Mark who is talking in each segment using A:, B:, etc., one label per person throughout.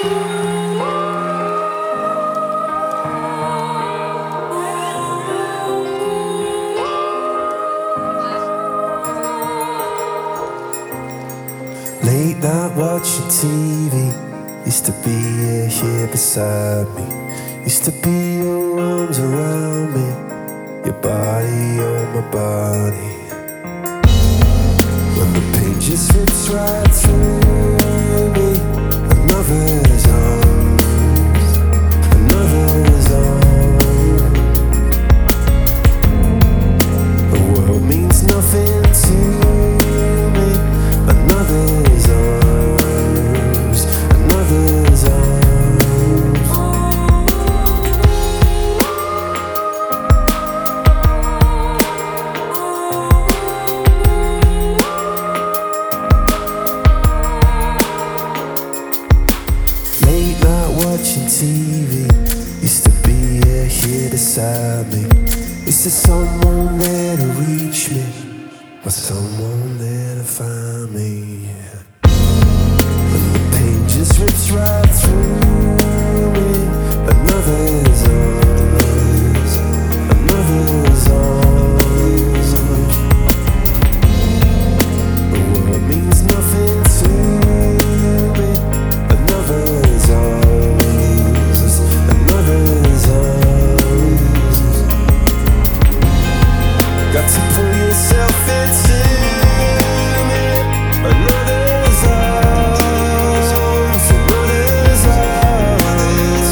A: Late night watching TV. Used to be here beside me. Used to be your arms around me, your body on my body. When the pain just rips right through me, another's arms, another's arms. The world means nothing to me, another's arms, another's arms. Late night watching TV. Used to be here beside me. Is there someone there to reach me? Or someone there to find me? When the pain just rips right through me, another's arms, another's arms. The world means nothing to me, another's arms, another's arms. Got to pull yourself into me, another's arms, another's arms.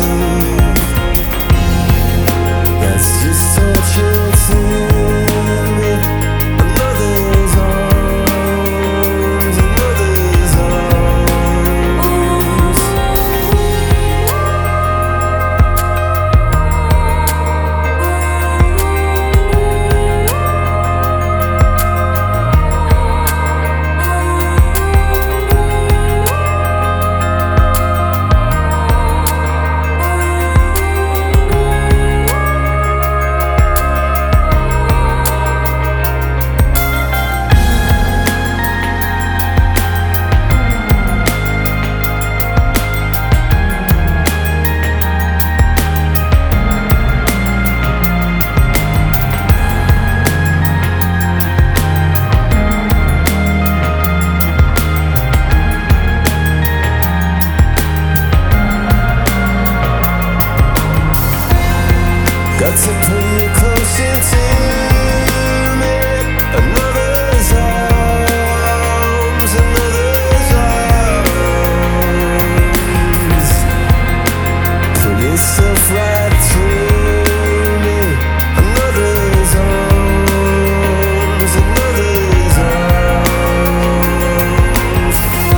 A: That's just torture to me, another's arms, another's arms. Got to pull you closer to me, another's arms, another's arms. Pull yourself right through me, another's arms, another's arms.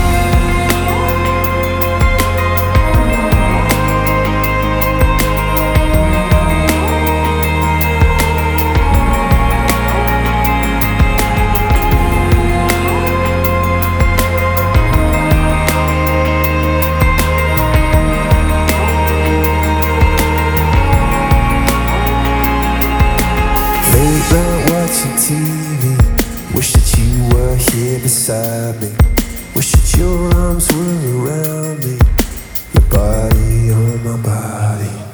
A: Late night watching TV. Wish that you were here beside me. Wish that your arms were around me, your body on my body.